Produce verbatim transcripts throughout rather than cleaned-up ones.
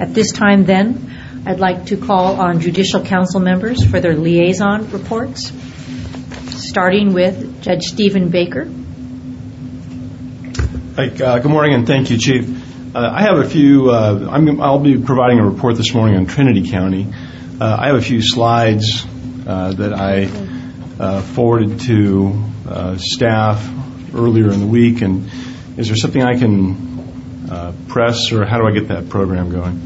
At this time, then, I'd like to call on Judicial Council members for their liaison reports, starting with Judge Stephen Baker. Hi, uh, good morning, and thank you, Chief. Uh, I have a few, uh, I'm, I'll be providing a report this morning on Trinity County. Uh, I have a few slides uh, that I uh, forwarded to uh, staff earlier in the week, and is there something I can uh, press, or how do I get that program going?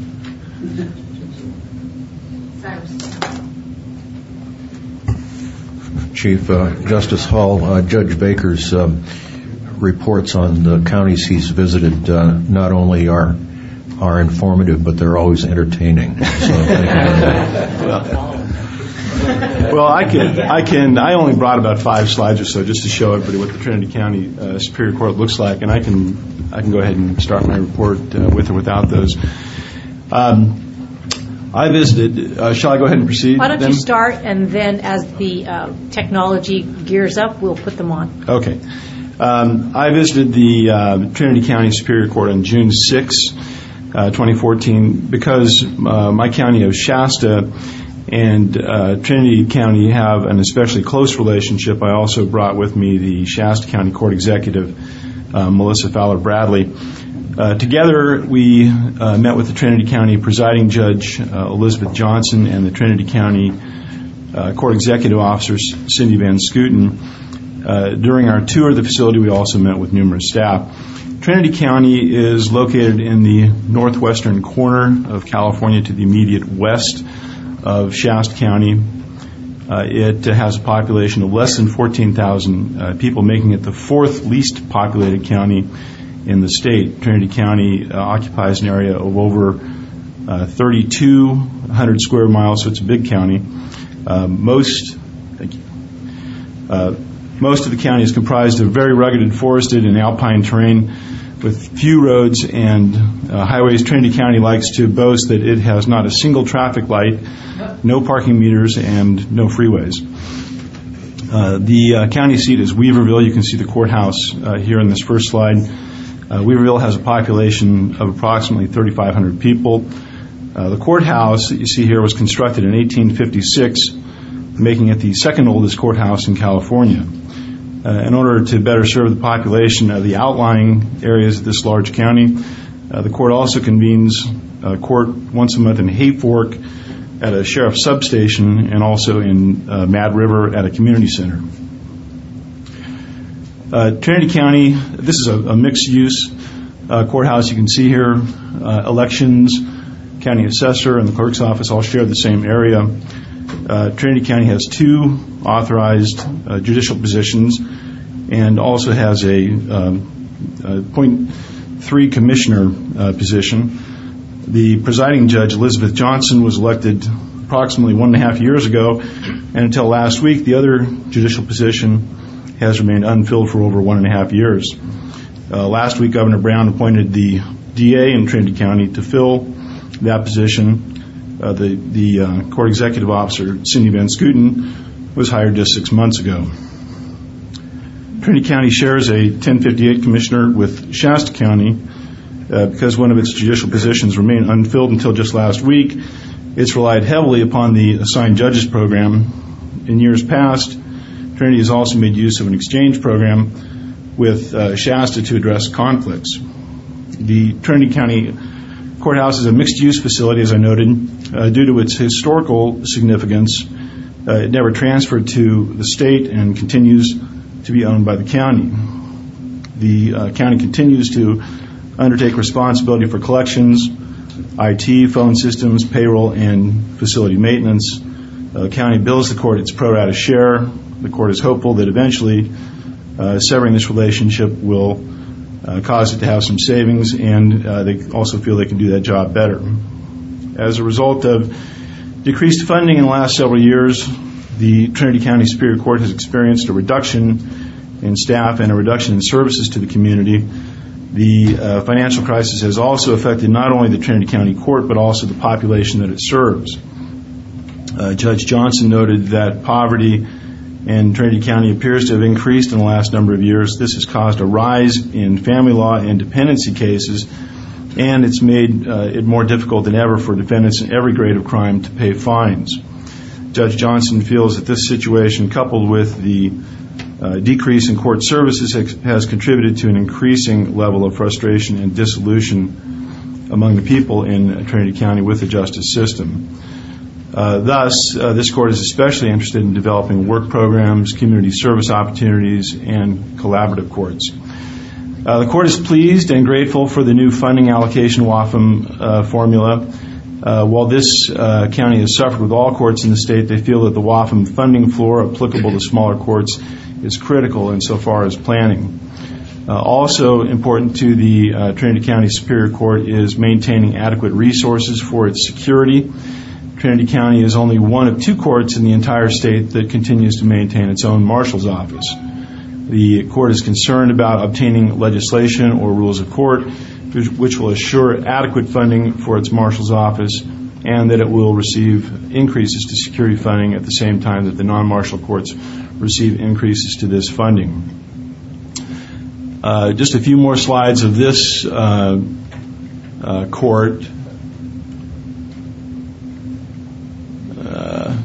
Chief uh, Justice Hall, uh, Judge Baker's um, reports on the counties he's visited uh, not only are are informative, but they're always entertaining. So thank you very much. Well, well, I can, I can, I only brought about five slides or so just to show everybody what the Trinity County uh, Superior Court looks like, and I can, I can go ahead and start my report uh, with or without those. Um, I visited. Uh, shall I go ahead and proceed? Why don't then? you start, and then as the uh, technology gears up, we'll put them on. Okay. Um, I visited the uh, Trinity County Superior Court on June sixth, uh, twenty fourteen, because uh, my county of Shasta and uh, Trinity County have an especially close relationship. I also brought with me the Shasta County Court Executive, uh, Melissa Fowler Bradley. Uh, together, we uh, met with the Trinity County Presiding Judge, uh, Elizabeth Johnson, and the Trinity County uh, Court Executive Officers, Cindy Van Scooten. Uh, during our tour of the facility, we also met with numerous staff. Trinity County is located in the northwestern corner of California to the immediate west of Shasta County. Uh, it has a population of less than fourteen thousand uh, people, making it the fourth least populated county in the state. Trinity County uh, occupies an area of over uh, thirty-two hundred square miles, so it's a big county. Uh, most, thank you. Uh, most of the county is comprised of very rugged and forested and alpine terrain with few roads and uh, highways. Trinity County likes to boast that it has not a single traffic light, no parking meters, and no freeways. Uh, the uh, county seat is Weaverville. You can see the courthouse uh, here in this first slide. Uh, Weaverville has a population of approximately thirty-five hundred people. Uh, the courthouse that you see here was constructed in eighteen fifty-six, making it the second oldest courthouse in California. Uh, in order to better serve the population of the outlying areas of this large county, uh, the court also convenes uh, court once a month in Hayfork at a sheriff's substation, and also in uh, Mad River at a community center. Uh, Trinity County, this is a, a mixed-use uh, courthouse. You can see here uh, elections, county assessor, and the clerk's office all share the same area. Uh, Trinity County has two authorized uh, judicial positions and also has a, um, a point three commissioner uh, position. The presiding judge, Elizabeth Johnson, was elected approximately one and a half years ago, and until last week, the other judicial position has remained unfilled for over one and a half years. Uh, last week, Governor Brown appointed the D A in Trinity County to fill that position. Uh, the the uh, court executive officer, Cindy Van Scooten, was hired just six months ago. Trinity County shares a ten fifty-eight commissioner with Shasta County. Uh, because one of its judicial positions remained unfilled until just last week, it's relied heavily upon the assigned judges program. In years past, Trinity has also made use of an exchange program with uh, Shasta to address conflicts. The Trinity County Courthouse is a mixed-use facility, as I noted. Uh, due to its historical significance, uh, it never transferred to the state and continues to be owned by the county. The uh, county continues to undertake responsibility for collections, I T, phone systems, payroll, and facility maintenance. Uh, the county bills the court its pro rata share. The court is hopeful that eventually uh, severing this relationship will uh, cause it to have some savings, and uh, they also feel they can do that job better. As a result of decreased funding in the last several years, the Trinity County Superior Court has experienced a reduction in staff and a reduction in services to the community. The uh, financial crisis has also affected not only the Trinity County Court, but also the population that it serves. Uh, Judge Johnson noted that poverty in Trinity County appears to have increased in the last number of years. This has caused a rise in family law and dependency cases and it's made uh, it more difficult than ever for defendants in every grade of crime to pay fines. Judge Johnson feels that this situation, coupled with the uh, decrease in court services, has contributed to an increasing level of frustration and dissolution among the people in Trinity County with the justice system. Uh, thus, uh, this court is especially interested in developing work programs, community service opportunities, and collaborative courts. Uh, the court is pleased and grateful for the new funding allocation W A F M uh, formula. Uh, while this uh, county has suffered with all courts in the state, they feel that the W A F M funding floor applicable to smaller courts is critical insofar as planning. Uh, also important to the uh, Trinity County Superior Court is maintaining adequate resources for its security. Trinity County is only one of two courts in the entire state that continues to maintain its own marshal's office. The court is concerned about obtaining legislation or rules of court which will assure adequate funding for its marshal's office, and that it will receive increases to security funding at the same time that the non-marshal courts receive increases to this funding. Uh, just a few more slides of this uh, uh, court. Uh,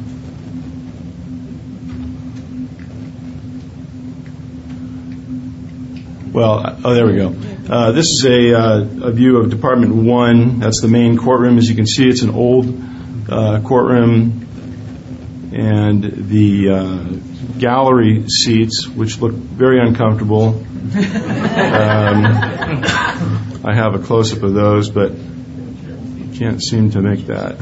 well, oh, there we go. Uh, this is a, uh, a view of Department one. That's the main courtroom. As you can see, it's an old uh, courtroom, and the uh, gallery seats, which look very uncomfortable. Um, I have a close-up of those, but you can't seem to make that.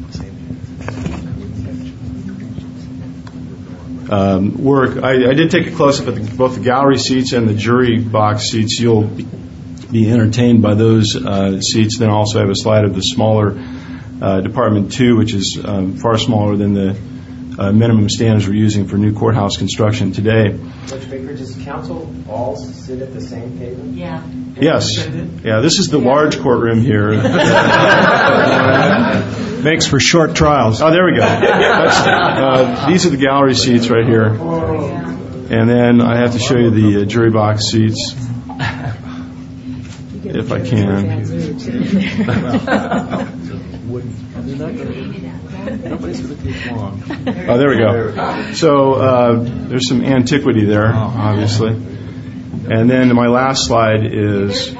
Um, work. I, I did take a close-up at the, both the gallery seats and the jury box seats. You'll be entertained by those uh, seats. Then also I have a slide of the smaller uh, Department two, which is um, far smaller than the uh, minimum standards we're using for new courthouse construction today. Judge Baker, does counsel all sit at the same table? Yeah. Yes. Yeah, this is the large courtroom here. Makes for short trials. Oh, there we go. That's, uh, these are the gallery seats right here. And then I have to show you the uh, jury box seats, if I can. Oh, there we go. So uh, there's some antiquity there, obviously. And then my last slide is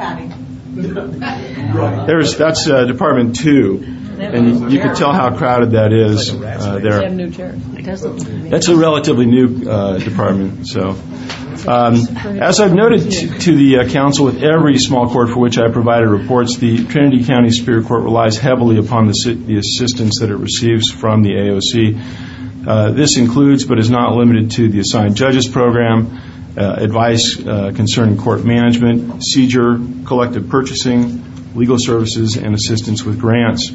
there's that's uh, Department two, and you, you can tell how crowded that is uh, there. That's a relatively new uh, department. So, um, as I've noted t- to the uh, council, with every small court for which I provided reports, the Trinity County Superior Court relies heavily upon the, the assistance that it receives from the A O C. Uh, this includes, but is not limited to, the assigned judges program, uh, advice uh, concerning court management, seizure, collective purchasing, legal services, and assistance with grants.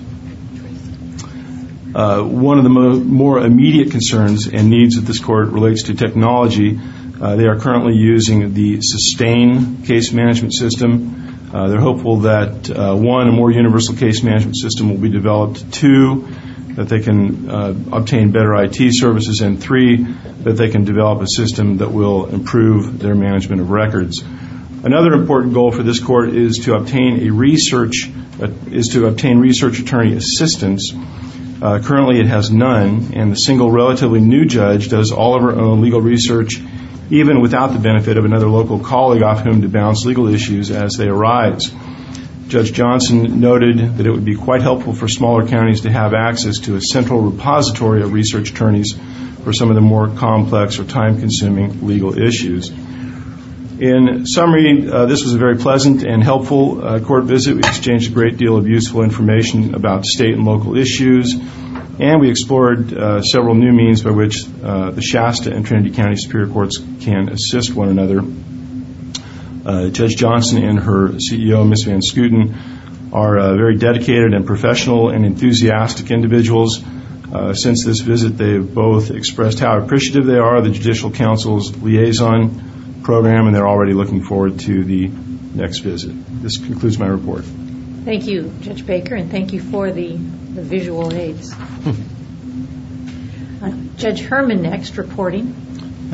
Uh, one of the mo- more immediate concerns and needs of this court relates to technology. Uh, they are currently using the Sustain case management system. Uh, they're hopeful that, uh, one, a more universal case management system will be developed, two, that they can uh, obtain better I T services, and three, that they can develop a system that will improve their management of records. Another important goal for this court is to obtain a research uh, is to obtain research attorney assistance. Uh, currently, it has none, and the single relatively new judge does all of her own legal research, even without the benefit of another local colleague off whom to bounce legal issues as they arise. Judge Johnson noted that it would be quite helpful for smaller counties to have access to a central repository of research attorneys for some of the more complex or time-consuming legal issues. In summary, uh, this was a very pleasant and helpful uh, court visit. We exchanged a great deal of useful information about state and local issues, and we explored uh, several new means by which uh, the Shasta and Trinity County Superior Courts can assist one another. Uh, Judge Johnson and her C E O, Miz Van Schooten, are uh, very dedicated and professional and enthusiastic individuals. Uh, since this visit, they have both expressed how appreciative they are of the Judicial Council's liaison program, and they're already looking forward to the next visit. This concludes my report. Thank you, Judge Baker, and thank you for the, the visual aids. uh, Judge Herman next, reporting. Thank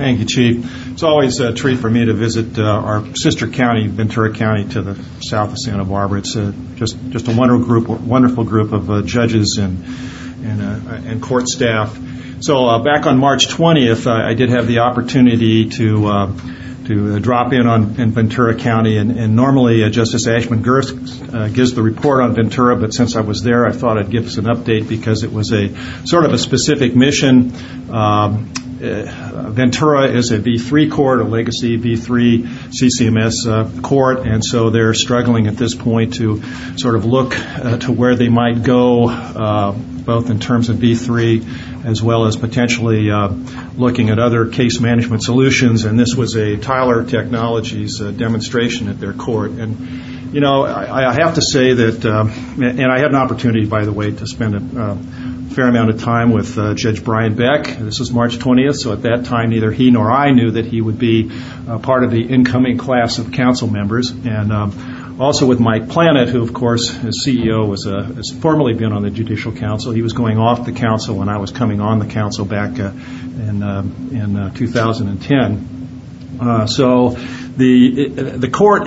Thank you, Chief. It's always a treat for me to visit uh, our sister county, Ventura County, to the south of Santa Barbara. It's uh, just just a wonderful group, wonderful group of uh, judges and and, uh, and court staff. So uh, back on March twentieth, uh, I did have the opportunity to uh, to uh, drop in on in Ventura County, and, and normally uh, Justice Ashman Girth uh, gives the report on Ventura, but since I was there, I thought I'd give us an update because it was a sort of a specific mission. Um, uh, Ventura is a V three court, a legacy V three C C M S uh, court, and so they're struggling at this point to sort of look uh, to where they might go, uh, both in terms of V three as well as potentially uh, looking at other case management solutions. And this was a Tyler Technologies uh, demonstration at their court. And, you know, I, I have to say that, uh, and I had an opportunity, by the way, to spend a uh, fair amount of time with uh, Judge Brian Beck. This was March twentieth, so at that time neither he nor I knew that he would be uh, part of the incoming class of council members. And um, also with Mike Planet, who, of course, as C E O, was uh, has formerly been on the Judicial Council. He was going off the council when I was coming on the council back uh, in uh, in uh, two thousand ten. Uh, so the the court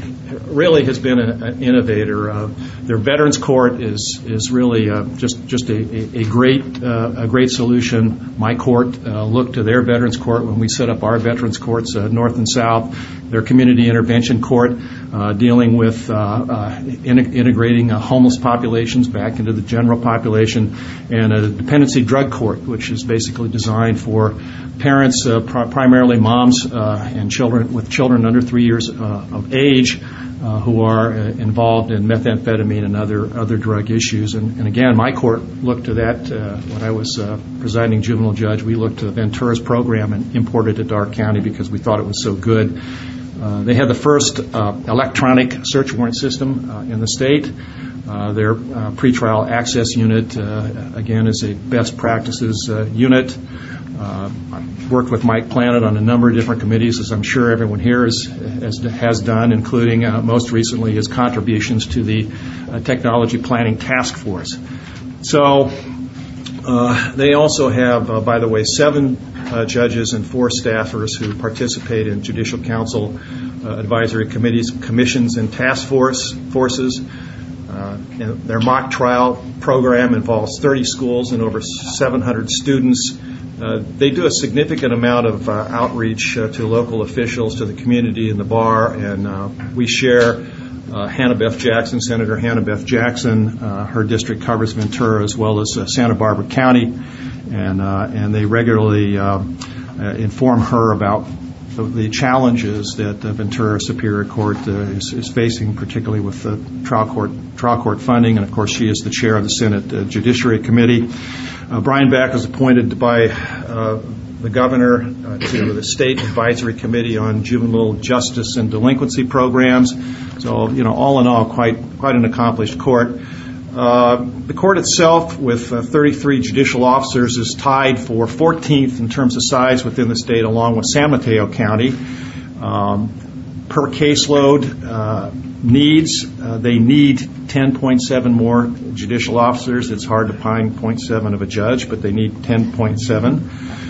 really has been a, an innovator. Uh, their Veterans Court is is really uh, just just a, a, a great uh, a great solution. My court uh, looked to their Veterans Court when we set up our Veterans Courts, uh, North and South. Their Community Intervention Court, uh, dealing with uh, uh, in- integrating uh, homeless populations back into the general population, and a dependency drug court, which is basically designed for parents, uh, pr- primarily moms uh, and children with children under three years uh, of age, uh, who are uh, involved in methamphetamine and other other drug issues. And, and again, my court looked to that uh, when I was uh, presiding juvenile judge. We looked to Ventura's program and imported it to our county because we thought it was so good. Uh, they had the first uh, electronic search warrant system uh, in the state. Uh, their uh, pretrial access unit, uh, again, is a best practices uh, unit. Uh, I worked with Mike Planet on a number of different committees, as I'm sure everyone here is, has, has done, including uh, most recently his contributions to the uh, Technology Planning Task Force. So uh, they also have, uh, by the way, seven Uh, judges and four staffers who participate in Judicial Council uh, advisory committees, commissions, and task force forces. Uh, and their mock trial program involves thirty schools and over seven hundred students. Uh, they do a significant amount of uh, outreach uh, to local officials, to the community and the bar, and uh, we share uh, Hannah Beth Jackson, Senator Hannah Beth Jackson. Uh, her district covers Ventura as well as uh, Santa Barbara County. And uh, and they regularly uh, uh, inform her about the, the challenges that the Ventura Superior Court uh, is, is facing, particularly with the trial court trial court funding. And of course, she is the chair of the Senate uh, Judiciary Committee. Uh, Brian Beck was appointed by uh, the governor uh, to the State Advisory Committee on Juvenile Justice and Delinquency Programs. So, you know, all in all, quite quite an accomplished court. Uh, the court itself, with uh, thirty-three judicial officers, is tied for fourteenth in terms of size within the state, along with San Mateo County. Um, per caseload uh, needs, uh, they need ten point seven more judicial officers. It's hard to find zero point seven of a judge, but they need ten point seven.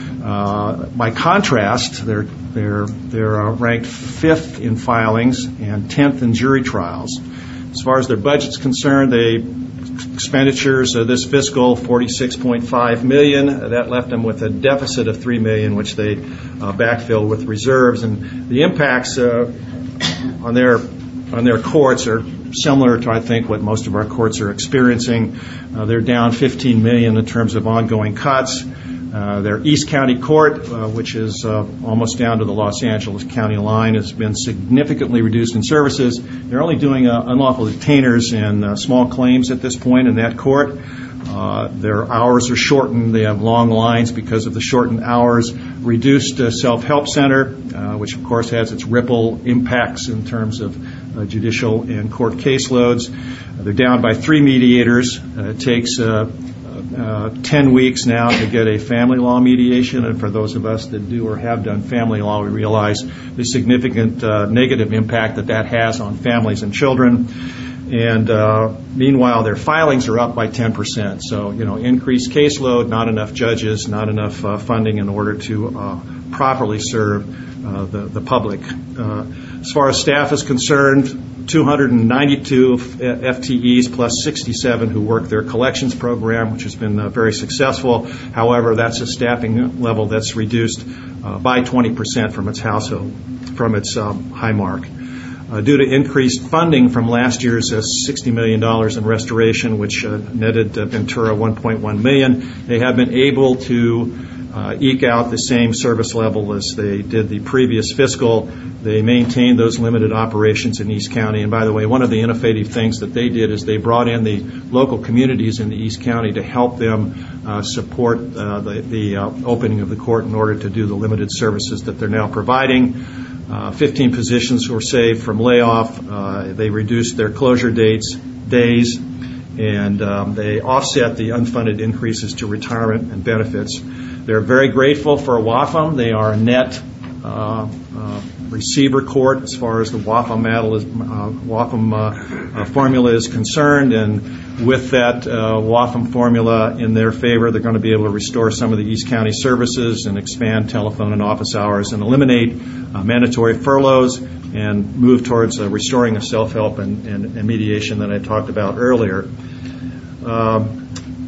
Uh, by contrast, they're they're they're uh, ranked fifth in filings and tenth in jury trials. As far as their budget's concerned, they expenditures uh, this fiscal forty-six point five million dollars. Uh, that left them with a deficit of three million dollars, which they uh, backfilled with reserves. And the impacts uh, on their on their courts are similar to, I think, what most of our courts are experiencing. Uh, they're down fifteen million dollars in terms of ongoing cuts. Uh, their East County Court, uh, which is uh, almost down to the Los Angeles County line, has been significantly reduced in services. They're only doing uh, unlawful detainers and uh, small claims at this point in that court. Uh, their hours are shortened. They have long lines because of the shortened hours. Reduced uh, self-help center, uh, which of course has its ripple impacts in terms of uh, judicial and court caseloads. Uh, they're down by three mediators. Uh, it takes uh, Uh, ten weeks now to get a family law mediation, and for those of us that do or have done family law, we realize the significant uh, negative impact that that has on families and children. And uh, meanwhile, their filings are up by ten percent. So, you know, increased caseload, not enough judges, not enough uh, funding in order to uh, properly serve uh, the, the public. Uh, as far as staff is concerned, two hundred ninety-two F T Es plus sixty-seven who work their collections program, which has been uh, very successful. However, that's a staffing level that's reduced uh, by twenty percent from its household, from its um, high mark. Uh, due to increased funding from last year's uh, sixty million dollars in restoration, which uh, netted uh, Ventura one point one million dollars, they have been able to uh, eke out the same service level as they did the previous fiscal. They maintained those limited operations in East County. And by the way, one of the innovative things that they did is they brought in the local communities in the East County to help them uh, support uh, the, the uh, opening of the court in order to do the limited services that they're now providing. Uh, fifteen positions were saved from layoff. Uh, they reduced their closure dates, days, and um, they offset the unfunded increases to retirement and benefits. They're very grateful for W A F M. They are a net uh, uh, receiver court as far as the W A F M, model is, uh, W A F M uh, uh, formula is concerned, and with that uh, W A F M formula in their favor, they're going to be able to restore some of the East County services and expand telephone and office hours and eliminate uh, mandatory furloughs and move towards uh, restoring a self-help and, and, and mediation that I talked about earlier. Um,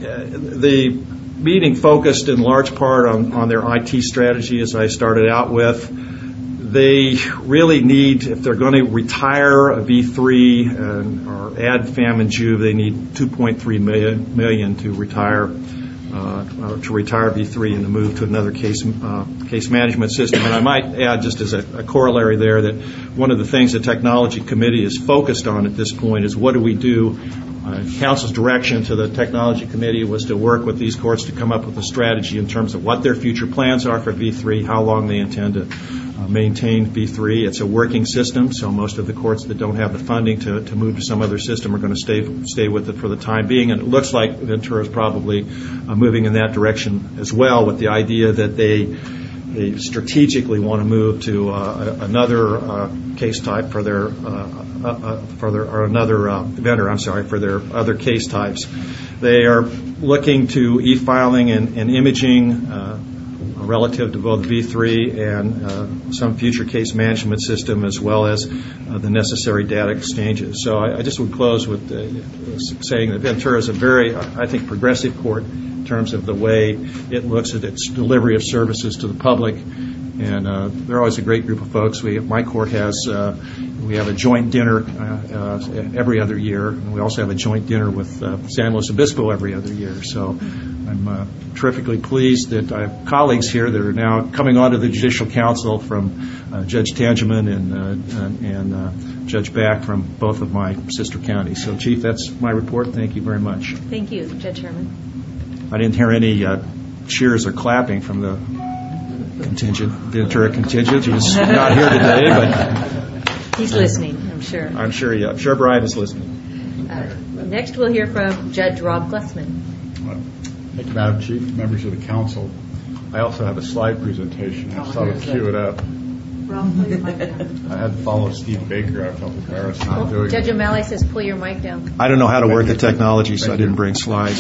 the meeting focused in large part on, on their I T strategy, as I started out with. They really need, if they're going to retire a V three and, or add FAM and Juve, they need two point three million, million to retire uh, to retire V three and to move to another case uh, case management system. And I might add, just as a, a corollary there, that one of the things the Technology Committee is focused on at this point is what do we do. Uh, Council's direction to the Technology Committee was to work with these courts to come up with a strategy in terms of what their future plans are for V three, how long they intend to uh, maintain V three. It's a working system, so most of the courts that don't have the funding to, to move to some other system are going to stay stay with it for the time being. And it looks like Ventura is probably uh, moving in that direction as well, with the idea that they they strategically want to move to uh, another uh, case type for their uh, uh, uh, for their or another uh, vendor. I'm sorry for their other case types. They are looking to e-filing and, and imaging uh, relative to both V three and uh, some future case management system, as well as uh, the necessary data exchanges. So I, I just would close with uh, saying that Ventura is a very, I think, progressive court in terms of the way it looks at its delivery of services to the public. And uh, they're always a great group of folks. We, my court has, uh, we have a joint dinner uh, uh, every other year, and we also have a joint dinner with uh, San Luis Obispo every other year. So I'm uh, terrifically pleased that I have colleagues here that are now coming onto the Judicial Council from uh, Judge Tangeman and, uh, and, and uh, Judge Back from both of my sister counties. So, Chief, that's my report. Thank you very much. Thank you, Judge Herman. I didn't hear any uh, cheers or clapping from the contingent, Ventura contingent. He's not here today, but he's listening, I'm sure. I'm sure, yeah. I'm sure Brian is listening. Uh, next, we'll hear from Judge Rob Glucksman. Thank you, Madam Chief, members of the council. I also have a slide presentation. I just thought I'd cue it up. I had to follow Steve Baker. I felt embarrassed not Well, doing Judge it. O'Malley says pull your mic down. I don't know how to work the technology, so I didn't bring slides.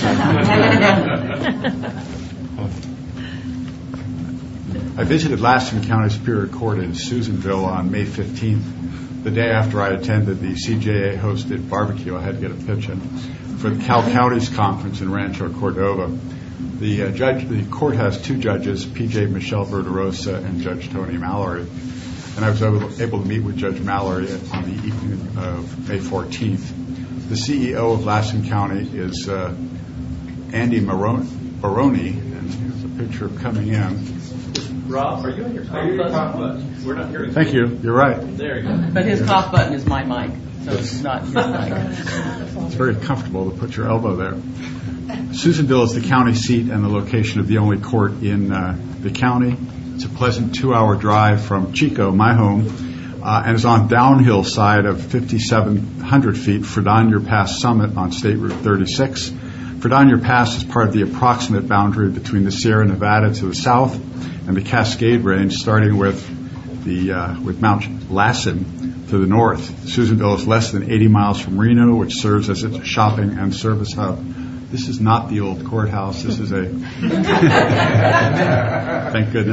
I visited Laskin County Superior Court in Susanville on May fifteenth, the day after I attended the C J A-hosted barbecue. I had to get a pitch-in for the Cal Counties Conference in Rancho Cordova. The uh, judge, the court has two judges, P J Michelle Verderosa and Judge Tony Mallory. And I was able, able to meet with Judge Mallory on the evening of May fourteenth. The C E O of Laskin County is uh, Andy Baroni, and here's a picture of coming in. Rob, are you on your cough button? We're not hearing. Thank you. You're right. There you go. But his cough button is my mic, so it's not his mic. It's very comfortable to put your elbow there. Susanville is the county seat and the location of the only court in uh, the county. It's a pleasant two-hour drive from Chico, my home, uh, and is on downhill side of fifty-seven hundred feet Fredonia Pass Summit on State Route thirty-six. Fredonia Pass is part of the approximate boundary between the Sierra Nevada to the south and the Cascade Range, starting with the uh, with Mount Lassen to the north. Susanville is less than eighty miles from Reno, which serves as its shopping and service hub. This is not the old courthouse. This is a, thank goodness.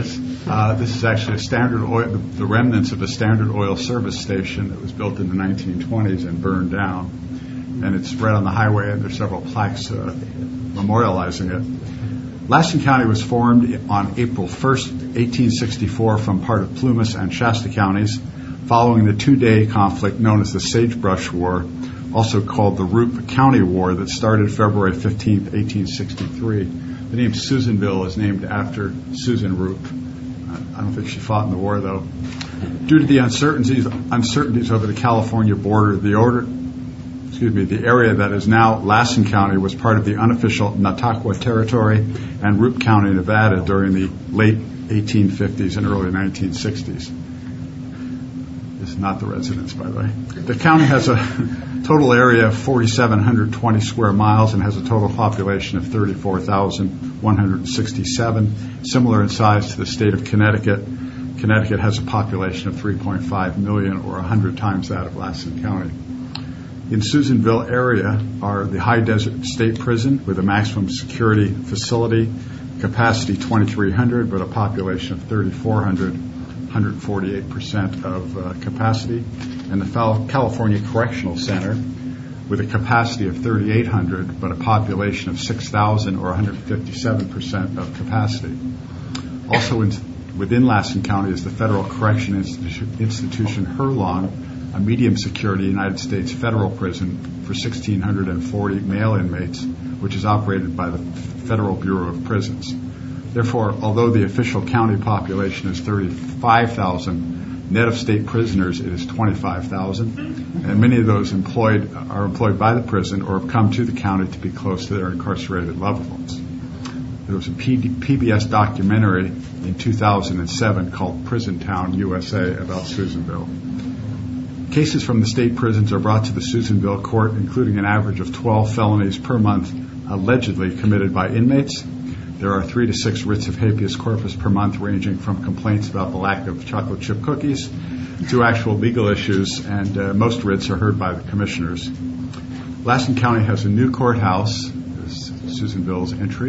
Uh, this is actually a Standard Oil, the, the remnants of a Standard Oil service station that was built in the nineteen twenties and burned down. And it's right on the highway, and there's several plaques uh, memorializing it. Lassen County was formed on April first, eighteen sixty-four, from part of Plumas and Shasta counties, following the two-day conflict known as the Sagebrush War, also called the Roop County War, that started February fifteenth, eighteen sixty-three. The name Susanville is named after Susan Roop. I don't think she fought in the war, though. Due to the uncertainties uncertainties over the California border, the order, excuse me, the area that is now Lassen County was part of the unofficial Nautaqua Territory and Roop County, Nevada, during the late eighteen fifties and early nineteen sixties. This is not the residence, by the way. The county has a total area of four thousand seven hundred twenty square miles and has a total population of thirty-four thousand one hundred sixty-seven, similar in size to the state of Connecticut. Connecticut has a population of three point five million, or one hundred times that of Lassen County. In Susanville area are the High Desert State Prison with a maximum security facility, capacity twenty-three hundred, but a population of thirty-four hundred, one hundred forty-eight percent of uh, capacity, and the California Correctional Center with a capacity of thirty-eight hundred, but a population of six thousand, or one hundred fifty-seven percent of capacity. Also in, within Lassen County is the Federal Correction Institu- Institution Herlong, a medium security United States federal prison for one thousand six hundred forty male inmates, which is operated by the Federal Bureau of Prisons. Therefore, although the official county population is thirty-five thousand, net of state prisoners it is twenty-five thousand, and many of those employed are employed by the prison or have come to the county to be close to their incarcerated loved ones. There was a P B S documentary in two thousand seven called Prison Town, U S A, about Susanville. Cases from the state prisons are brought to the Susanville court, including an average of twelve felonies per month allegedly committed by inmates. There are three to six writs of habeas corpus per month, ranging from complaints about the lack of chocolate chip cookies to actual legal issues, and uh, most writs are heard by the commissioners. Lassen County has a new courthouse. This is Susanville's entry.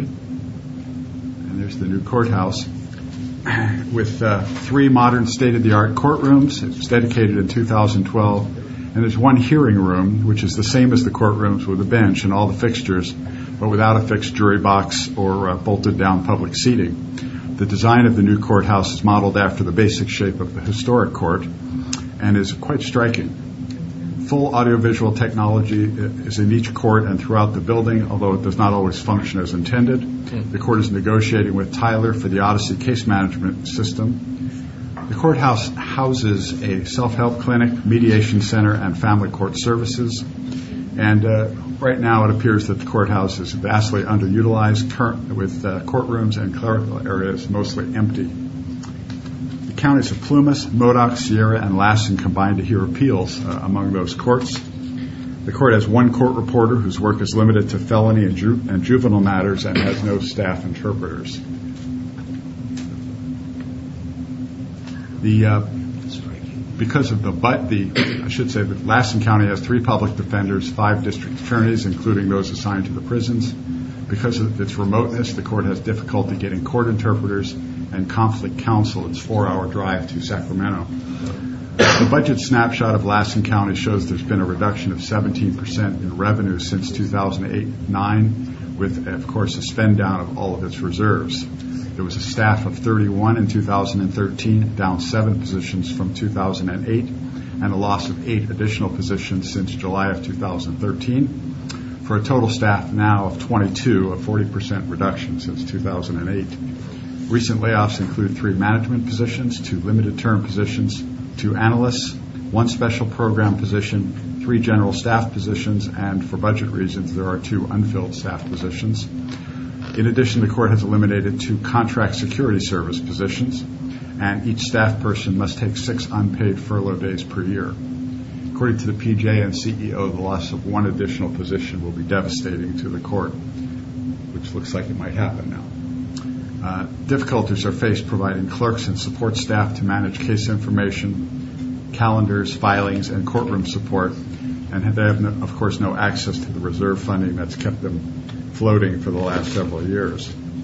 And there's the new courthouse with uh, three modern state-of-the-art courtrooms. It was dedicated in two thousand twelve. And there's one hearing room, which is the same as the courtrooms, with a bench and all the fixtures, but without a fixed jury box or uh, bolted-down public seating. The design of the new courthouse is modeled after the basic shape of the historic court and is quite striking. Full audiovisual technology is in each court and throughout the building, although it does not always function as intended. The court is negotiating with Tyler for the Odyssey case management system. The courthouse houses a self-help clinic, mediation center, and family court services. And uh, right now it appears that the courthouse is vastly underutilized, current, with uh, courtrooms and clerical areas mostly empty. The counties of Plumas, Modoc, Sierra, and Lassen combine to hear appeals uh, among those courts. The court has one court reporter whose work is limited to felony and, ju- and juvenile matters and has no staff interpreters. The uh, because of the but the I should say that Lassen County has three public defenders, five district attorneys, including those assigned to the prisons. Because of its remoteness, the court has difficulty getting court interpreters and conflict counsel. It's a four-hour drive to Sacramento. The budget snapshot of Lassen County shows there's been a reduction of seventeen percent in revenue since two thousand eight nine, with, of course, a spend down of all of its reserves. There was a staff of thirty-one in two thousand thirteen, down seven positions from two thousand eight, and a loss of eight additional positions since July of two thousand thirteen, for a total staff now of twenty-two, a forty percent reduction since two thousand eight. Recent layoffs include three management positions, two limited-term positions, two analysts, one special program position, three general staff positions, and for budget reasons, there are two unfilled staff positions. In addition, the court has eliminated two contract security service positions, and each staff person must take six unpaid furlough days per year. According to the P J and C E O, the loss of one additional position will be devastating to the court, which looks like it might happen now. Uh, difficulties are faced providing clerks and support staff to manage case information, calendars, filings, and courtroom support, and they have, no, of course, no access to the reserve funding that's kept them floating for the last several years.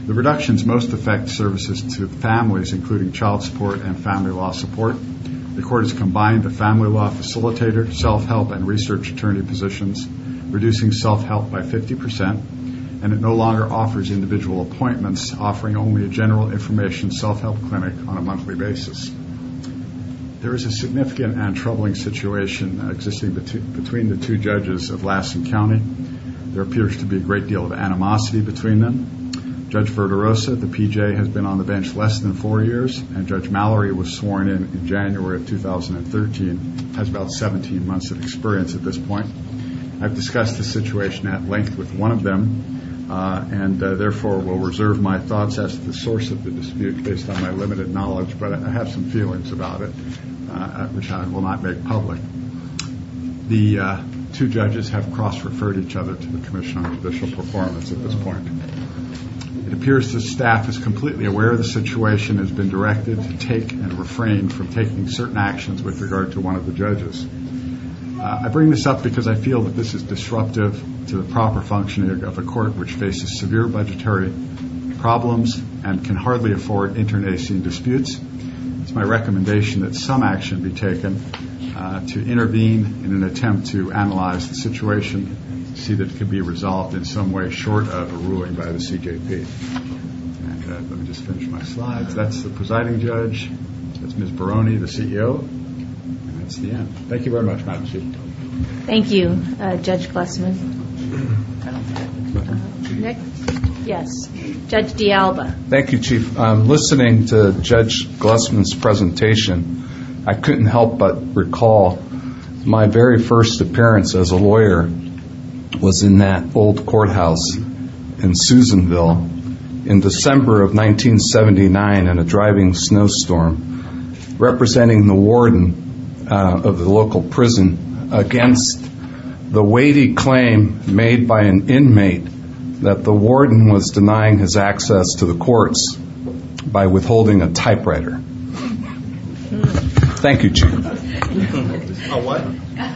The reductions most affect services to families, including child support and family law support. The court has combined the family law facilitator, self-help, and research attorney positions, reducing self-help by fifty percent, and it no longer offers individual appointments, offering only a general information self-help clinic on a monthly basis. There is a significant and troubling situation existing between the two judges of Lassen County. There appears to be a great deal of animosity between them. Judge Verderosa, the P J, has been on the bench less than four years, and Judge Mallory was sworn in in January of two thousand thirteen, has about seventeen months of experience at this point. I've discussed the situation at length with one of them, uh, and uh, therefore will reserve my thoughts as to the source of the dispute based on my limited knowledge, but I have some feelings about it, uh, which I will not make public. The uh, two judges have cross-referred each other to the Commission on Judicial Performance at this point. It appears the staff is completely aware of the situation, has been directed to take and refrain from taking certain actions with regard to one of the judges. Uh, I bring this up because I feel that this is disruptive to the proper functioning of a court which faces severe budgetary problems and can hardly afford internecine disputes. It's my recommendation that some action be taken uh, to intervene in an attempt to analyze the situation, see that it can be resolved in some way short of a ruling by the C J P. And uh, let me just finish my slides. That's the presiding judge. That's Miz Baroni, the C E O. And that's the end. Thank you very much, Madam Chief. Thank you, uh, Judge Glessman. Uh, next, yes, Judge D'Alba. Thank you, Chief. Um, listening to Judge Glessman's presentation, I couldn't help but recall my very first appearance as a lawyer was in that old courthouse in Susanville in December of nineteen seventy-nine in a driving snowstorm, representing the warden uh, of the local prison against the weighty claim made by an inmate that the warden was denying his access to the courts by withholding a typewriter. Thank you, Chief. A what?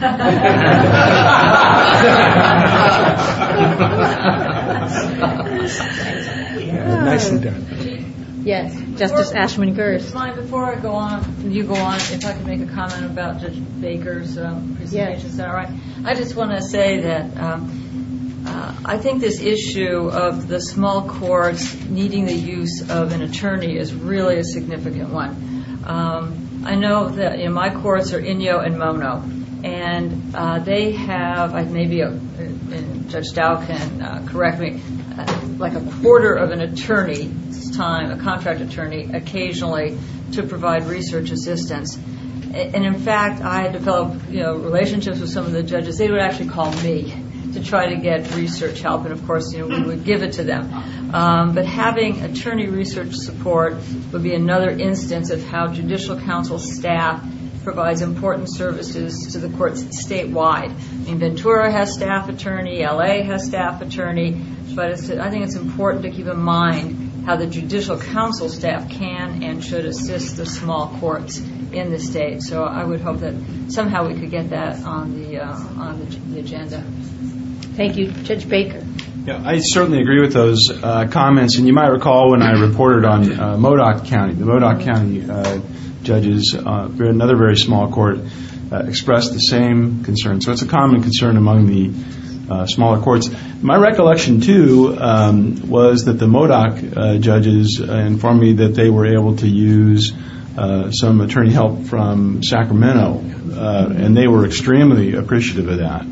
Nicely done. Yes, Justice Ashman Gerst. Mind, before I go on, you go on, if I could make a comment about Judge Baker's um, presentation, is that all right? I just want to say that um, uh, I think this issue of the small courts needing the use of an attorney is really a significant one. Um, I know that you know, my courts are Inyo and Mono, and uh, they have, uh, maybe a, and Judge Dow can uh, correct me, uh, like a quarter of an attorney's time, a contract attorney, occasionally to provide research assistance. And in fact, I developed you know, relationships with some of the judges. They would actually call me to try to get research help, and of course, you know, we would give it to them. Um, but having attorney research support would be another instance of how Judicial Council staff provides important services to the courts statewide. I mean, Ventura has staff attorney, L A has staff attorney, but it's, I think it's important to keep in mind how the Judicial Council staff can and should assist the small courts in the state. So I would hope that somehow we could get that on the uh, on the, the agenda. Thank you, Judge Baker. Yeah, I certainly agree with those uh, comments. And you might recall when I reported on uh, Modoc County, the Modoc County uh, judges, uh, another very small court, uh, expressed the same concern. So it's a common concern among the uh, smaller courts. My recollection, too, um, was that the Modoc uh, judges uh, informed me that they were able to use uh, some attorney help from Sacramento, uh, and they were extremely appreciative of that.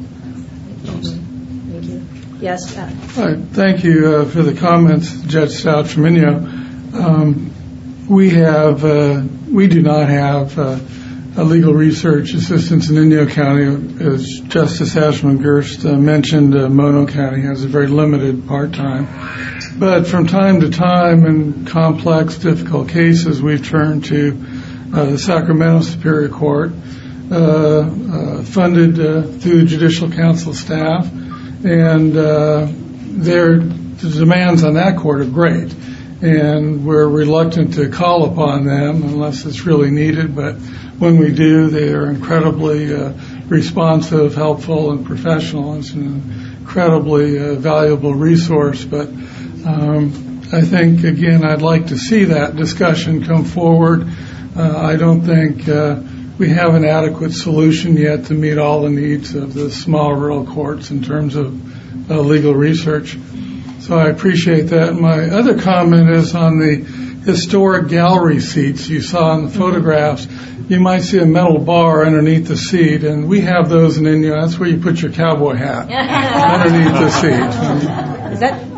Thank you. Yes. Uh, All right. Thank you uh, for the comments, Judge Stout from Inyo. Um, we have, uh, we do not have uh, a legal research assistance in Inyo County. As Justice Ashman Gerst uh, mentioned, uh, Mono County has a very limited part-time. But from time to time in complex, difficult cases, we've turned to uh, the Sacramento Superior Court, uh, uh, funded uh, through the Judicial Council staff, and uh, their the demands on that court are great. And we're reluctant to call upon them unless it's really needed, but when we do, they are incredibly uh, responsive, helpful, and professional. It's an incredibly uh, valuable resource. But um, I think, again, I'd like to see that discussion come forward. Uh, I don't think uh, we have an adequate solution yet to meet all the needs of the small rural courts in terms of uh, legal research. So I appreciate that. My other comment is on the historic gallery seats you saw in the photographs. You might see a metal bar underneath the seat, and we have those in India. That's where you put your cowboy hat, underneath the seat. Is that...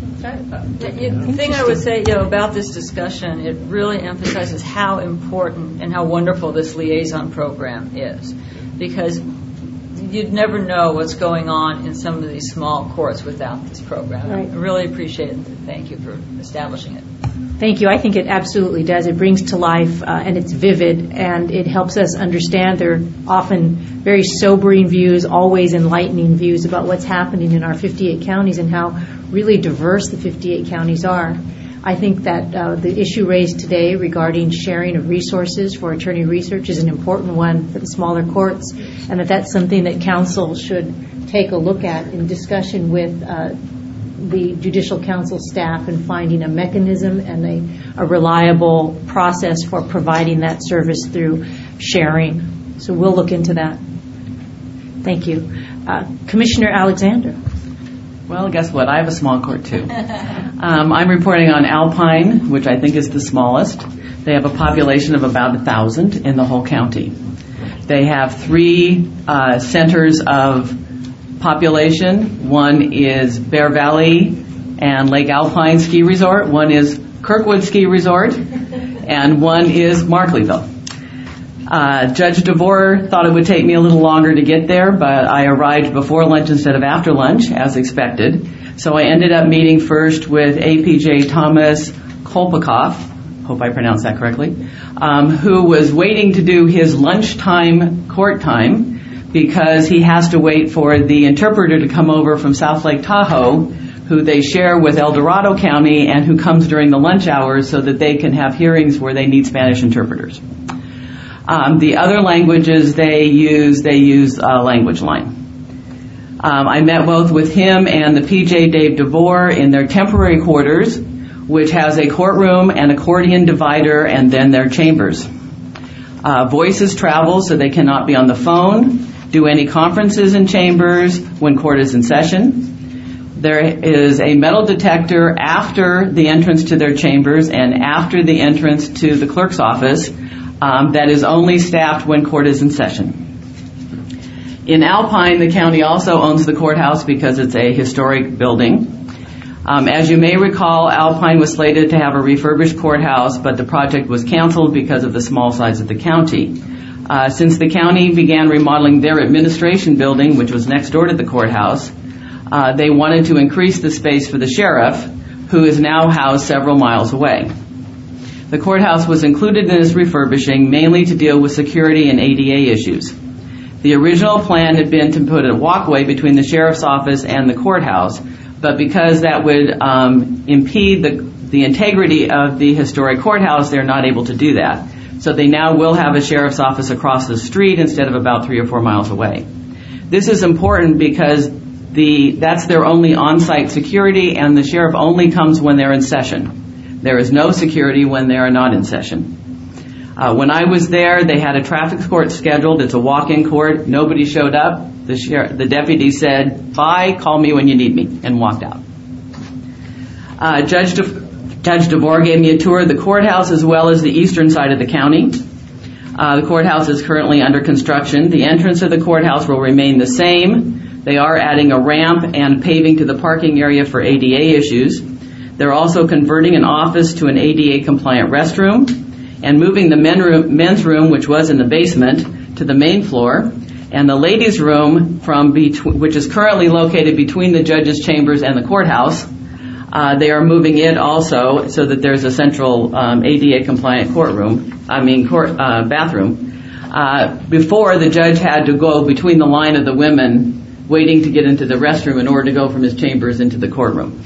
The thing I would say, you know, about this discussion, it really emphasizes how important and how wonderful this liaison program is, because you'd never know what's going on in some of these small courts without this program. Right. I really appreciate it. Thank you for establishing it. Thank you. I think it absolutely does. It brings to life, uh, and it's vivid, and it helps us understand. They're often very sobering views, always enlightening views about what's happening in our fifty-eight counties and how really diverse the fifty-eight counties are. I think that uh, the issue raised today regarding sharing of resources for attorney research is an important one for the smaller courts, and that that's something that council should take a look at in discussion with uh, the Judicial Council staff and finding a mechanism and a, a reliable process for providing that service through sharing. So we'll look into that. Thank you. Uh, Commissioner Alexander. Well, guess what? I have a small court, too. Um, I'm reporting on Alpine, which I think is the smallest. They have a population of about one thousand in the whole county. They have three uh, centers of population. One is Bear Valley and Lake Alpine Ski Resort. One is Kirkwood Ski Resort. And one is Markleyville. Uh, Judge DeVore thought it would take me a little longer to get there, but I arrived before lunch instead of after lunch, as expected. So I ended up meeting first with A P J Thomas Kolpikoff, hope I pronounced that correctly, um, who was waiting to do his lunchtime court time because he has to wait for the interpreter to come over from South Lake Tahoe, who they share with El Dorado County and who comes during the lunch hours so that they can have hearings where they need Spanish interpreters. Um, the other languages they use, they use uh, Language Line. Um, I met both with him and the P J Dave DeVore in their temporary quarters, which has a courtroom, an accordion divider, and then their chambers. Uh, voices travel, so they cannot be on the phone, do any conferences in chambers when court is in session. There is a metal detector after the entrance to their chambers and after the entrance to the clerk's office. Um, that is only staffed when court is in session. In Alpine, the county also owns the courthouse because it's a historic building. Um, as you may recall, Alpine was slated to have a refurbished courthouse, but the project was canceled because of the small size of the county. Uh, since the county began remodeling their administration building, which was next door to the courthouse, uh, they wanted to increase the space for the sheriff, who is now housed several miles away. The courthouse was included in this refurbishing mainly to deal with security and A D A issues. The original plan had been to put a walkway between the sheriff's office and the courthouse, but because that would um, impede the, the integrity of the historic courthouse, they're not able to do that. So they now will have a sheriff's office across the street instead of about three or four miles away. This is important because the that's their only on-site security, and the sheriff only comes when they're in session. There is no security when they are not in session. Uh, when I was there, they had a traffic court scheduled. It's a walk-in court. Nobody showed up. The, sheriff, the deputy said, "Bye, call me when you need me," and walked out. Uh, Judge, De- Judge DeVore gave me a tour of the courthouse as well as the eastern side of the county. Uh, the courthouse is currently under construction. The entrance of the courthouse will remain the same. They are adding a ramp and paving to the parking area for A D A issues. They're also converting an office to an A D A-compliant restroom and moving the men room, men's room, which was in the basement, to the main floor, and the ladies' room, from between, which is currently located between the judge's chambers and the courthouse. Uh, they are moving it also so that there's a central um, A D A-compliant courtroom, I mean court uh, bathroom. Uh, before, the judge had to go between the line of the women waiting to get into the restroom in order to go from his chambers into the courtroom.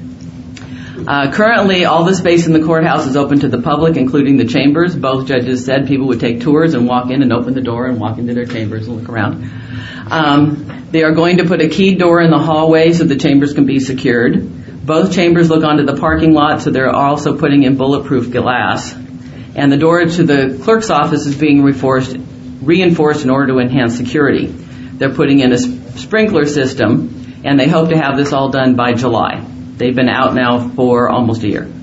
Uh, currently, all the space in the courthouse is open to the public, including the chambers. Both judges said people would take tours and walk in and open the door and walk into their chambers and look around. Um, they are going to put a key door in the hallway so the chambers can be secured. Both chambers look onto the parking lot, so they're also putting in bulletproof glass. And the door to the clerk's office is being reinforced, reinforced in order to enhance security. They're putting in a sprinkler system, and they hope to have this all done by July. They've been out now for almost a year.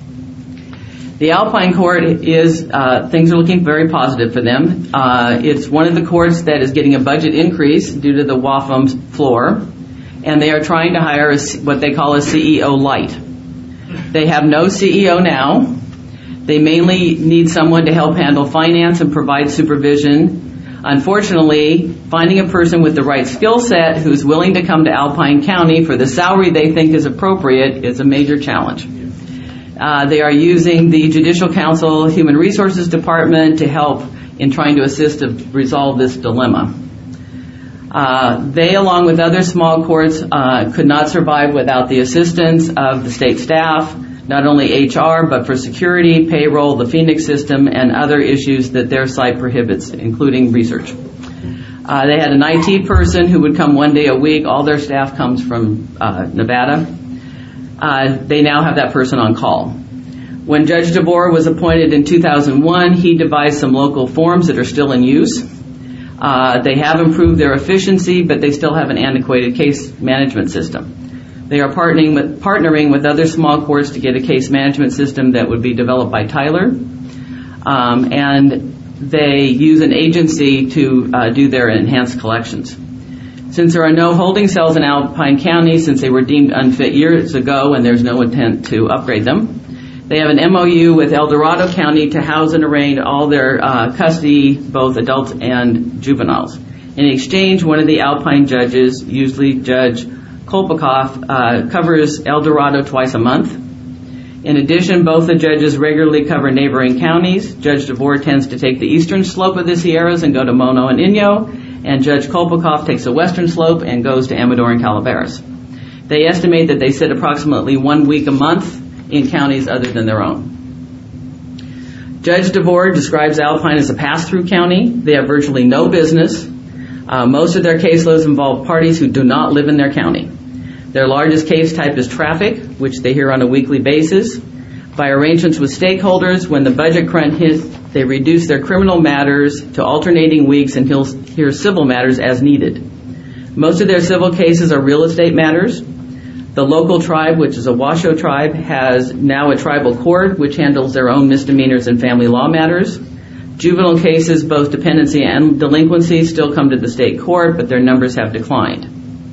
The Alpine Court is, uh, things are looking very positive for them. Uh, it's one of the courts that is getting a budget increase due to the W A F M floor, and they are trying to hire a, what they call a C E O light. They have no C E O now. They mainly need someone to help handle finance and provide supervision. Unfortunately, finding a person with the right skill set who's willing to come to Alpine County for the salary they think is appropriate is a major challenge. Uh, they are using the Judicial Council Human Resources Department to help in trying to assist to resolve this dilemma. Uh, they, along with other small courts, uh, could not survive without the assistance of the state staff, not only H R, but for security, payroll, the Phoenix system, and other issues that their site prohibits, including research. Uh, they had an I T person who would come one day a week. All their staff comes from uh, Nevada. Uh, they now have that person on call. When Judge DeVore was appointed in two thousand one, he devised some local forms that are still in use. Uh, they have improved their efficiency, but they still have an antiquated case management system. They are partnering with, partnering with other small courts to get a case management system that would be developed by Tyler. Um, and they use an agency to uh, do their enhanced collections. Since there are no holding cells in Alpine County, since they were deemed unfit years ago and there's no intent to upgrade them, they have an M O U with El Dorado County to house and arraign all their uh, custody, both adults and juveniles. In exchange, one of the Alpine judges, usually Judge Kolpikoff, uh, covers El Dorado twice a month. In addition, both the judges regularly cover neighboring counties. Judge DeVore tends to take the eastern slope of the Sierras and go to Mono and Inyo, and Judge Kolpikoff takes the western slope and goes to Amador and Calaveras. They estimate that they sit approximately one week a month in counties other than their own. Judge DeVore describes Alpine as a pass-through county. They have virtually no business. Uh, most of their caseloads involve parties who do not live in their county. Their largest case type is traffic, which they hear on a weekly basis. By arrangements with stakeholders, when the budget crunch hits, they reduce their criminal matters to alternating weeks and hear civil matters as needed. Most of their civil cases are real estate matters. The local tribe, which is a Washoe tribe, has now a tribal court which handles their own misdemeanors and family law matters. Juvenile cases, both dependency and delinquency, still come to the state court, but their numbers have declined.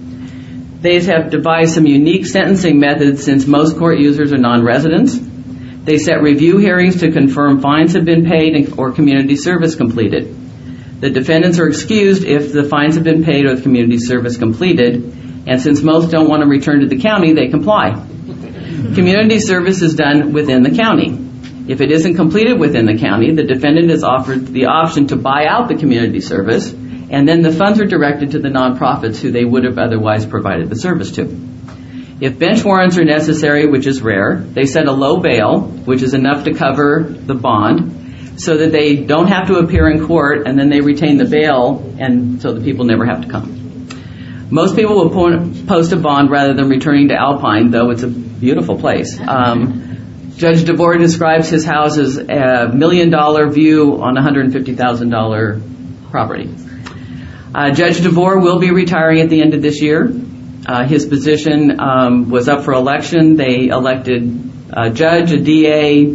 They have devised some unique sentencing methods since most court users are non-residents. They set review hearings to confirm fines have been paid or community service completed. The defendants are excused if the fines have been paid or the community service completed, and since most don't want to return to the county, they comply. Community service is done within the county. If it isn't completed within the county, the defendant is offered the option to buy out the community service, and then the funds are directed to the nonprofits who they would have otherwise provided the service to. If bench warrants are necessary, which is rare, they set a low bail, which is enough to cover the bond, so that they don't have to appear in court, and then they retain the bail, and so the people never have to come. Most people will post a bond rather than returning to Alpine, though it's a beautiful place. Um, Judge DeVore describes his house as a million-dollar view on a one hundred fifty thousand dollars property. Uh, Judge DeVore will be retiring at the end of this year. Uh, his position um, was up for election. They elected a judge, a D A.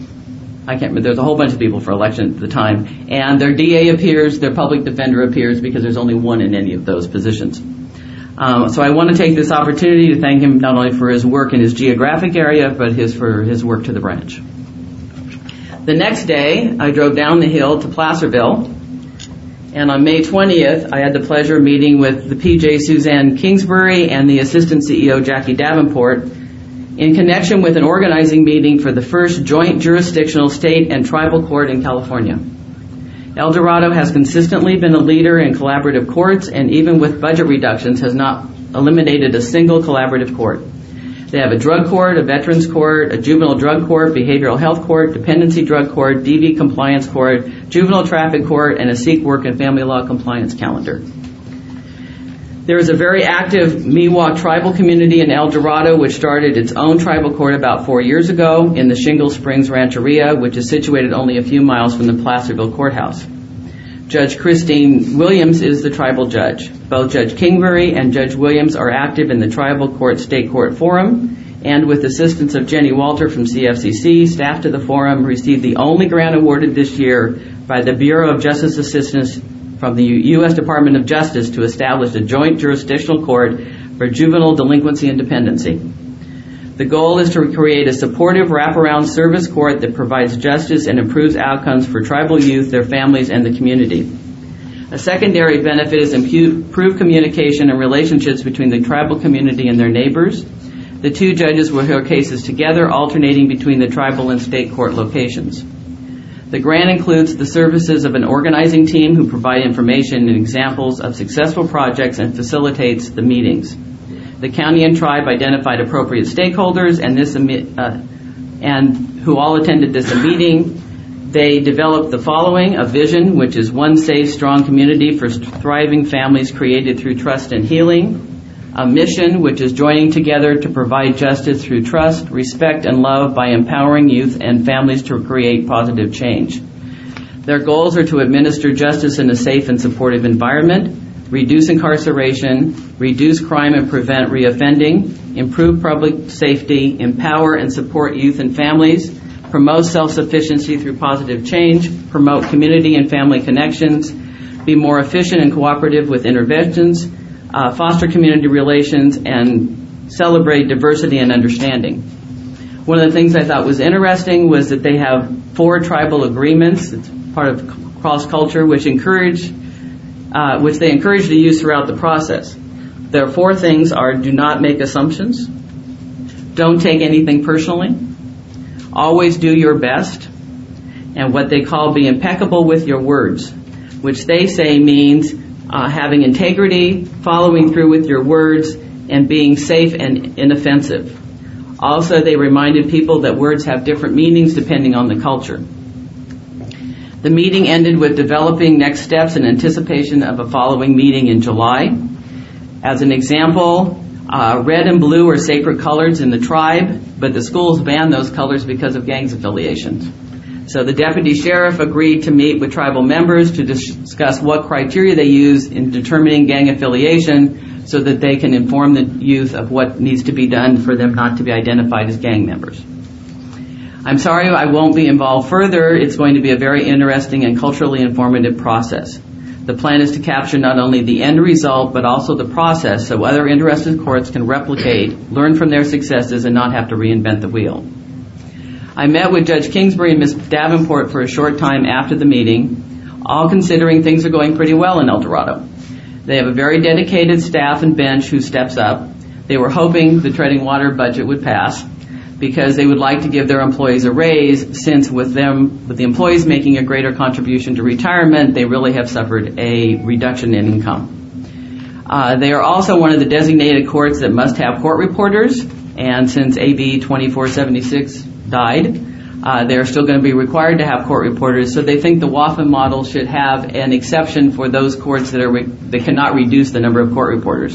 I can't remember. There's a whole bunch of people for election at the time. And their D A appears, their public defender appears, because there's only one in any of those positions. Um, so I want to take this opportunity to thank him not only for his work in his geographic area, but his for his work to the branch. The next day, I drove down the hill to Placerville, and on May twentieth, I had the pleasure of meeting with the P J Suzanne Kingsbury and the Assistant C E O Jackie Davenport in connection with an organizing meeting for the first joint jurisdictional state and tribal court in California. El Dorado has consistently been a leader in collaborative courts, and even with budget reductions has not eliminated a single collaborative court. They have a drug court, a veterans court, a juvenile drug court, behavioral health court, dependency drug court, D V compliance court, juvenile traffic court, and a Sikh work and family law compliance calendar. There is a very active Miwok tribal community in El Dorado, which started its own tribal court about four years ago in the Shingle Springs Rancheria, which is situated only a few miles from the Placerville Courthouse. Judge Christine Williams is the tribal judge. Both Judge Kingsbury and Judge Williams are active in the Tribal Court State Court Forum, and with assistance of Jenny Walter from C F C C, staff to the forum received the only grant awarded this year by the Bureau of Justice Assistance from the U S Department of Justice to establish a joint jurisdictional court for juvenile delinquency and dependency. The goal is to create a supportive wraparound service court that provides justice and improves outcomes for tribal youth, their families, and the community. A secondary benefit is improved communication and relationships between the tribal community and their neighbors. The two judges will hear cases together, alternating between the tribal and state court locations. The grant includes the services of an organizing team who provide information and examples of successful projects and facilitates the meetings. The county and tribe identified appropriate stakeholders and this uh, and who all attended this meeting. They developed the following: a vision, which is one safe, strong community for thriving families created through trust and healing. A mission, which is joining together to provide justice through trust, respect, and love by empowering youth and families to create positive change. Their goals are to administer justice in a safe and supportive environment, reduce incarceration, reduce crime and prevent reoffending, improve public safety, empower and support youth and families, promote self-sufficiency through positive change, promote community and family connections, be more efficient and cooperative with interventions, uh, foster community relations, and celebrate diversity and understanding. One of the things I thought was interesting was that they have four tribal agreements. It's part of cross-culture, which encourage, uh, which they encourage to use throughout the process. Their four things are: do not make assumptions, don't take anything personally, always do your best, and what they call be impeccable with your words, which they say means uh, having integrity, following through with your words, and being safe and inoffensive. Also, they reminded people that words have different meanings depending on the culture. The meeting ended with developing next steps in anticipation of a following meeting in July. As an example, uh, red and blue are sacred colors in the tribe, but the schools ban those colors because of gangs affiliations. So the deputy sheriff agreed to meet with tribal members to discuss what criteria they use in determining gang affiliation so that they can inform the youth of what needs to be done for them not to be identified as gang members. I'm sorry I won't be involved further. It's going to be a very interesting and culturally informative process. The plan is to capture not only the end result, but also the process so other interested courts can replicate, learn from their successes, and not have to reinvent the wheel. I met with Judge Kingsbury and Miz Davenport for a short time after the meeting, all considering things are going pretty well in El Dorado. They have a very dedicated staff and bench who steps up. They were hoping the treading water budget would pass because they would like to give their employees a raise, since with them, with the employees making a greater contribution to retirement, they really have suffered a reduction in income. Uh, they are also one of the designated courts that must have court reporters, and since A B twenty-four seventy-six died, uh, they're still going to be required to have court reporters, so they think the W A F A model should have an exception for those courts that are re- that cannot reduce the number of court reporters.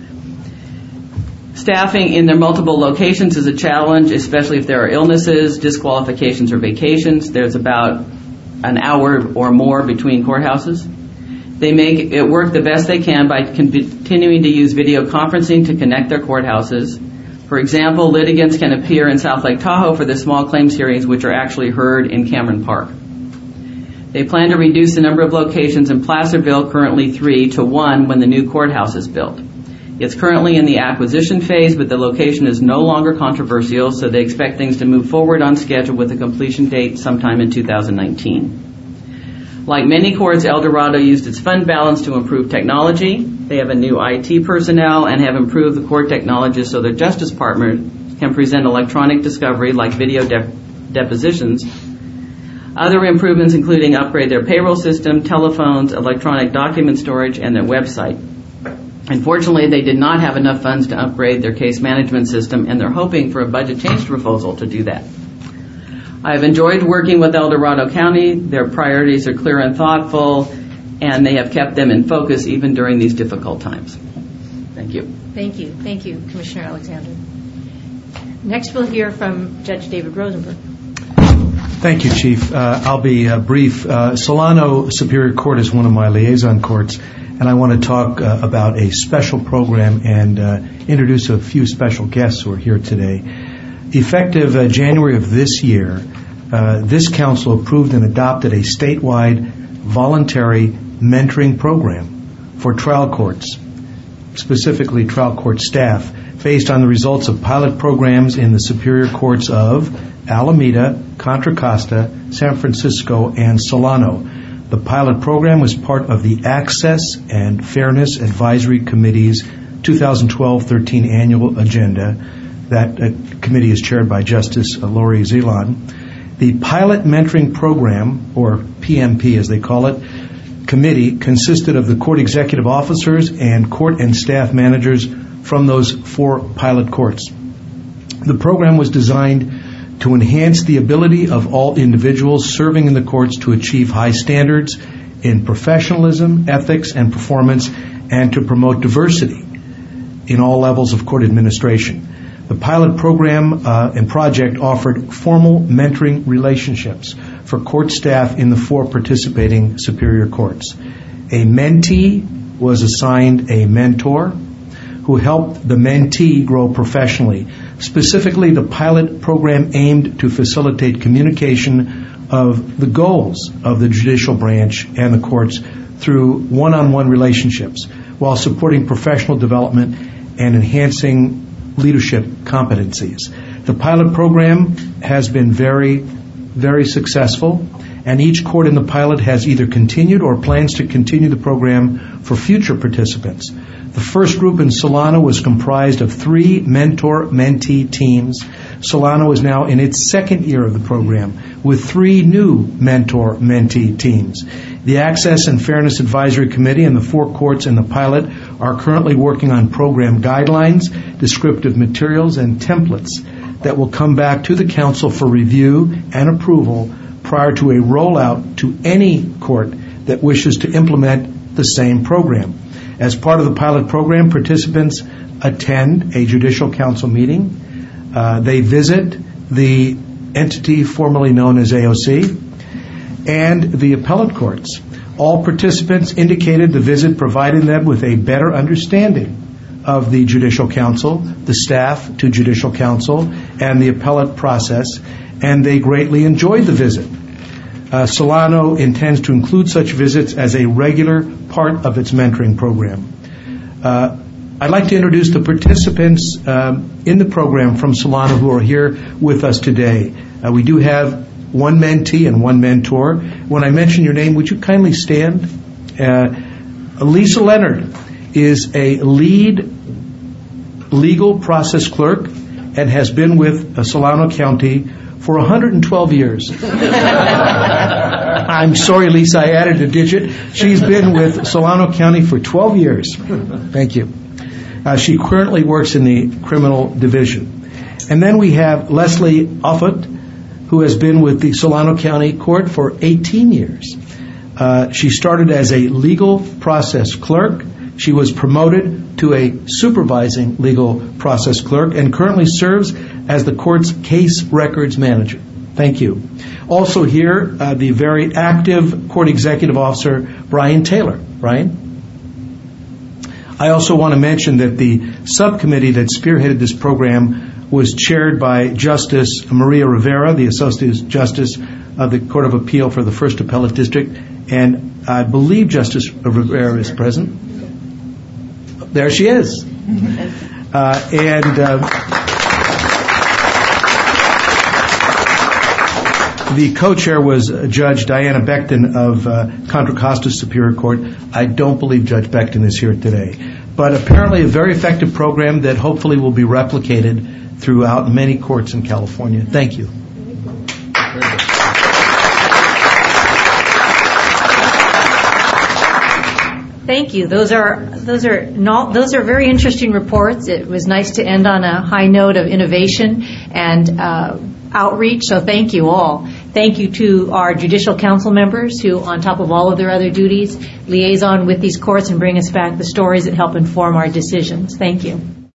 Staffing in their multiple locations is a challenge, especially if there are illnesses, disqualifications, or vacations. There's about an hour or more between courthouses. They make it work the best they can by continuing to use video conferencing to connect their courthouses. For example, litigants can appear in South Lake Tahoe for the small claims hearings, which are actually heard in Cameron Park. They plan to reduce the number of locations in Placerville, currently three, to one when the new courthouse is built. It's currently in the acquisition phase, but the location is no longer controversial, so they expect things to move forward on schedule with a completion date sometime in two thousand nineteen. Like many courts, El Dorado used its fund balance to improve technology. They have a new I T personnel and have improved the court technology so their justice partners can present electronic discovery like video de- depositions. Other improvements including upgrade their payroll system, telephones, electronic document storage, and their website. Unfortunately, they did not have enough funds to upgrade their case management system, and they're hoping for a budget change proposal to do that. I've enjoyed working with El Dorado County. Their priorities are clear and thoughtful, and they have kept them in focus even during these difficult times. you. Thank you. Thank you, Commissioner Alexander. Next, we'll hear from Judge David Rosenberg. Thank you, Chief. Uh, I'll be uh, brief. Uh, Solano Superior Court is one of my liaison courts, and I want to talk uh, about a special program and uh, introduce a few special guests who are here today. Effective uh, January of this year, uh, this council approved and adopted a statewide voluntary mentoring program for trial courts, specifically trial court staff, based on the results of pilot programs in the superior courts of Alameda, Contra Costa, San Francisco, and Solano. The pilot program was part of the Access and Fairness Advisory Committee's twenty twelve thirteen annual agenda. That uh, committee is chaired by Justice uh, Lori Zelon. The Pilot Mentoring Program, or P M P as they call it, committee consisted of the court executive officers and court and staff managers from those four pilot courts. The program was designed to enhance the ability of all individuals serving in the courts to achieve high standards in professionalism, ethics, and performance, and to promote diversity in all levels of court administration. The pilot program uh, and project offered formal mentoring relationships for court staff in the four participating superior courts. A mentee was assigned a mentor who helped the mentee grow professionally. Specifically, the pilot program aimed to facilitate communication of the goals of the judicial branch and the courts through one-on-one relationships while supporting professional development and enhancing leadership competencies. The pilot program has been very, very successful, and each court in the pilot has either continued or plans to continue the program for future participants. The first group in Solano was comprised of three mentor-mentee teams. Solano is now in its second year of the program with three new mentor-mentee teams. The Access and Fairness Advisory Committee and the four courts in the pilot are currently working on program guidelines, descriptive materials, and templates that will come back to the council for review and approval prior to a rollout to any court that wishes to implement the same program. As part of the pilot program, participants attend a judicial council meeting. Uh, they visit the entity formerly known as A O C and the appellate courts. All participants indicated the visit provided them with a better understanding of the judicial council, the staff to judicial council, and the appellate process, and they greatly enjoyed the visit. Uh, Solano intends to include such visits as a regular part of its mentoring program. Uh, I'd like to introduce the participants um, in the program from Solano who are here with us today. Uh, we do have one mentee and one mentor. When I mention your name, would you kindly stand? Uh, Lisa Leonard is a lead legal process clerk and has been with uh, Solano County for one hundred twelve years. I'm sorry, Lisa, I added a digit. She's been with Solano County for twelve years. Thank you. Uh, she currently works in the criminal division. And then we have Leslie Offut, who has been with the Solano County Court for eighteen years. Uh, she started as a legal process clerk. She was promoted to a supervising legal process clerk and currently serves as the court's case records manager. Thank you. Also here, uh, the very active court executive officer, Brian Taylor. Brian? I also want to mention that the subcommittee that spearheaded this program was chaired by Justice Maria Rivera, the Associate Justice of the Court of Appeal for the First Appellate District, and I believe Justice Rivera is present. There she is. Uh, and uh, the co-chair was Judge Diana Becton of uh, Contra Costa Superior Court. I don't believe Judge Becton is here today. But apparently a very effective program that hopefully will be replicated throughout many courts in California. Thank you. Thank you. Those are those are not, those are very interesting reports. It was nice to end on a high note of innovation and uh, outreach. So thank you all. thank you to our judicial council members who, on top of all of their other duties, liaison with these courts and bring us back the stories that help inform our decisions. Thank you.